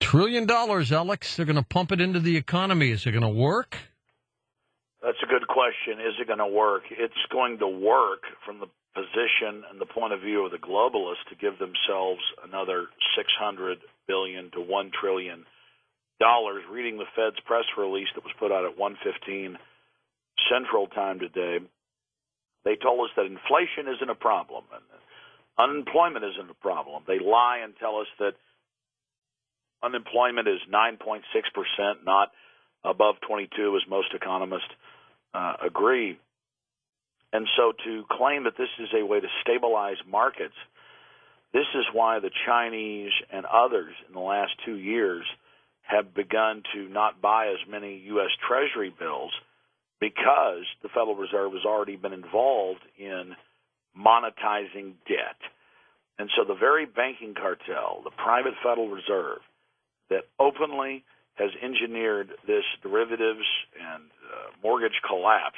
$1 trillion, Alex. They're going to pump it into the economy. Is it going to work? That's a good question. Is it going to work? It's going to work from the position and the point of view of the globalists to give themselves another $600 billion to $1 trillion. Reading the Fed's press release that was put out at 1:15 Central Time today, they told us that inflation isn't a problem and unemployment isn't a problem. They lie and tell us that unemployment is 9.6%, not above 22, as most economists agree. And so to claim that this is a way to stabilize markets, this is why the Chinese and others in the last 2 years have begun to not buy as many U.S. Treasury bills, because the Federal Reserve has already been involved in monetizing debt. And so the very banking cartel, the private Federal Reserve, that openly has engineered this derivatives and mortgage collapse,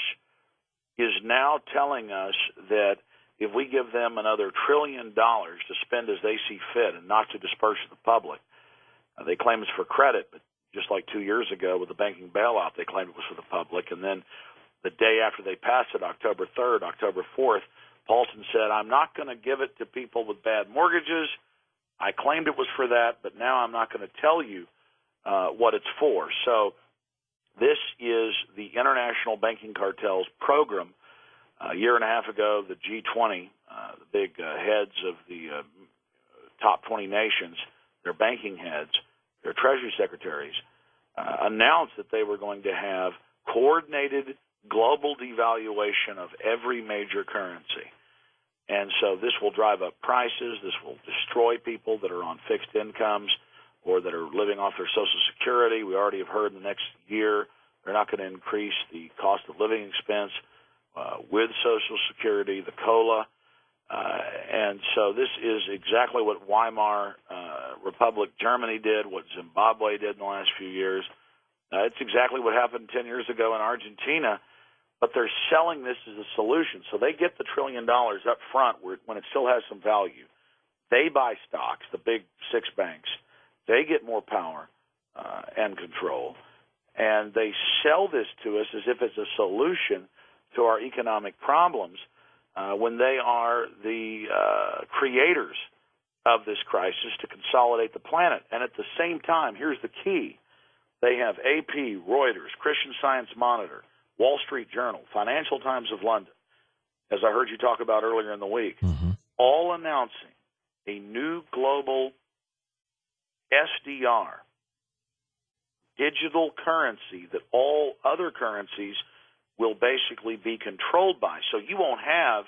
is now telling us that if we give them another $1 trillion to spend as they see fit and not to disperse to the public, they claim it's for credit, but just like 2 years ago with the banking bailout, they claimed it was for the public. And then the day after they passed it, October 3rd, October 4th, Paulson said, I'm not going to give it to people with bad mortgages. I claimed it was for that, but now I'm not going to tell you what it's for. So this is the International Banking Cartel's program. A year and a half ago, the G20, the big heads of the top 20 nations, their banking heads, their treasury secretaries, announced that they were going to have coordinated global devaluation of every major currency. And so this will drive up prices. This will destroy people that are on fixed incomes or that are living off their Social Security. We already have heard in the next year they're not going to increase the cost of living expense with Social Security, the COLA. And so this is exactly what Weimar Republic Germany did, what Zimbabwe did in the last few years. It's exactly what happened 10 years ago in Argentina, but they're selling this as a solution. So they get the $1 trillion up front when it still has some value. They buy stocks, the big six banks. They get more power and control, and they sell this to us as if it's a solution to our economic problems when they are the creators of this crisis to consolidate the planet. And at the same time, here's the key. They have AP, Reuters, Christian Science Monitor, Wall Street Journal, Financial Times of London, as I heard you talk about earlier in the week, all announcing a new global SDR, digital currency that all other currencies will basically be controlled by. So you won't have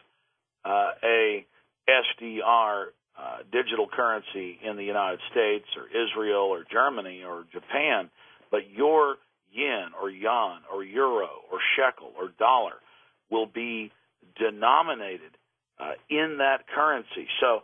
a SDR digital currency in the United States or Israel or Germany or Japan, but your yen or yuan or euro or shekel or dollar will be denominated in that currency. So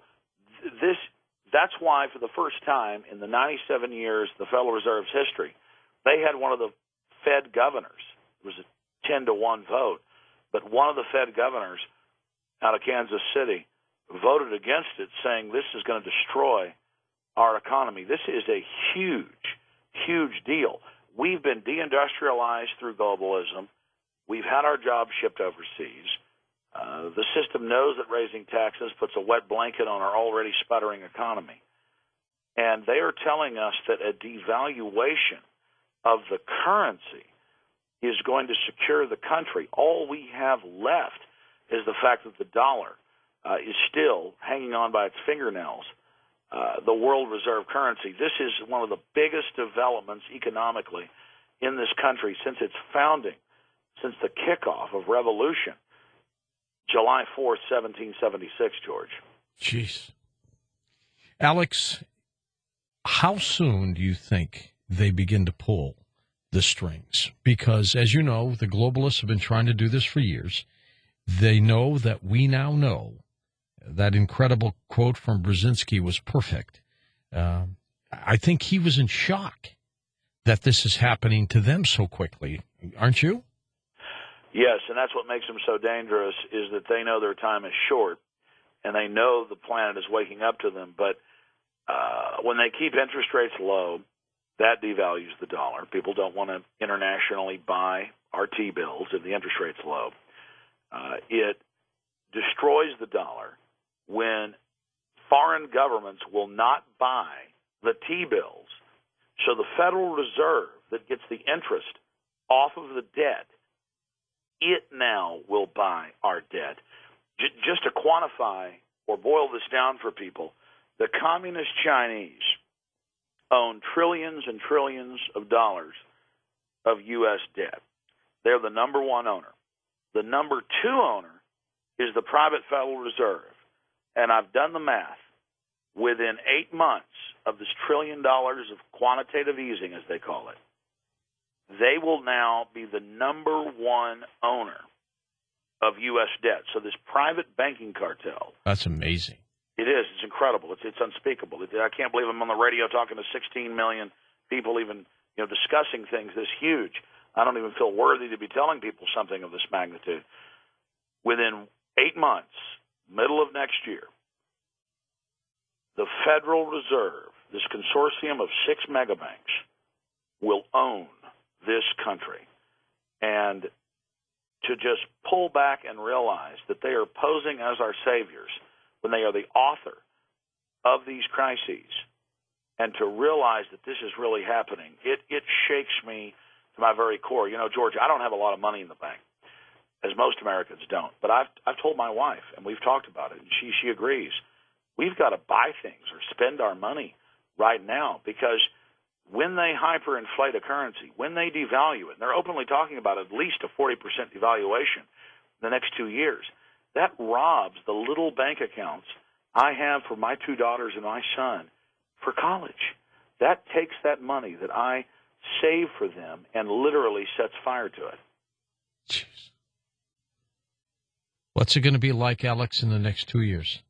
that's why for the first time in the 97 years the Federal Reserve's history, they had one of the Fed governors. It was a 10-1 vote, but one of the Fed governors out of Kansas City voted against it, saying this is going to destroy our economy. This is a huge, huge deal. We've been deindustrialized through globalism. We've had our jobs shipped overseas. The system knows that raising taxes puts a wet blanket on our already sputtering economy. And they are telling us that a devaluation of the currency is going to secure the country. All we have left is the fact that the dollar is still hanging on by its fingernails, the world reserve currency. This is one of the biggest developments economically in this country since its founding, since the kickoff of revolution, July 4th, 1776, George. Jeez. Alex, how soon do you think they begin to pull the strings? Because, as you know, the globalists have been trying to do this for years. They know that we now know. That incredible quote from Brzezinski was perfect. I think he was in shock that this is happening to them so quickly. Aren't you? Yes, and that's what makes them so dangerous, is that they know their time is short, and they know the planet is waking up to them. But when they keep interest rates low, That devalues the dollar. People don't want to internationally buy our T-bills if the interest rate's low. It destroys the dollar when foreign governments will not buy the T-bills. So the Federal Reserve that gets the interest off of the debt, it now will buy our debt. Just to quantify or boil this down for people, the communist Chinese own trillions and trillions of dollars of U.S. debt. They're the number one owner. The number two owner is the private Federal Reserve. And I've done the math. Within 8 months of this $1 trillion of quantitative easing, as they call it, they will now be the number one owner of U.S. debt. So this private banking cartel. That's amazing. It is. It's incredible. It's unspeakable. I can't believe I'm on the radio talking to 16 million people even discussing things this huge. I don't even feel worthy to be telling people something of this magnitude. Within 8 months, middle of next year, the Federal Reserve, this consortium of 6 megabanks, will own this country. And to just pull back and realize that they are posing as our saviors when they are the author of these crises, and to realize that this is really happening, it shakes me to my very core. George, I don't have a lot of money in the bank, as most Americans don't. But I've told my wife, and we've talked about it, and she agrees. We've got to buy things or spend our money right now, because when they hyperinflate a currency, when they devalue it, and they're openly talking about at least a 40% devaluation in the next 2 years, that robs the little bank accounts I have for my 2 daughters and my son for college. That takes that money that I save for them and literally sets fire to it. Jeez. What's it going to be like, Alex, in the next 2 years?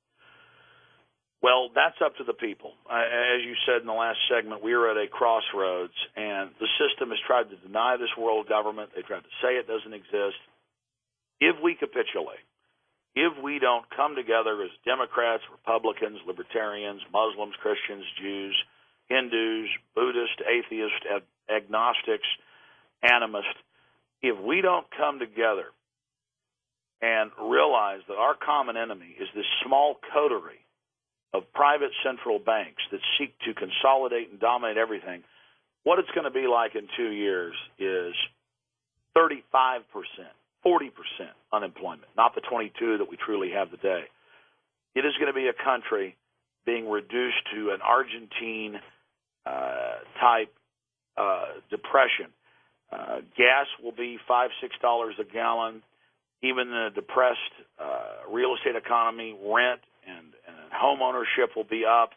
Well, that's up to the people. As you said in the last segment, we are at a crossroads, and the system has tried to deny this world government. They tried to say it doesn't exist. If we capitulate, if we don't come together as Democrats, Republicans, Libertarians, Muslims, Christians, Jews, Hindus, Buddhists, atheists, agnostics, animists, if we don't come together and realize that our common enemy is this small coterie of private central banks that seek to consolidate and dominate everything, what it's going to be like in 2 years is 35%, 40% unemployment, not the 22 that we truly have today. It is going to be a country being reduced to an Argentine type depression. Gas will be $5, $6 a gallon. Even the depressed real estate economy, rent and home ownership will be up.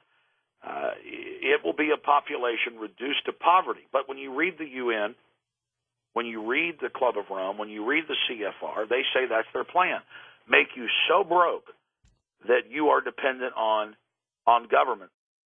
It will be a population reduced to poverty. But when you read the UN, when you read the Club of Rome, when you read the CFR, they say that's their plan. Make you so broke that you are dependent on government.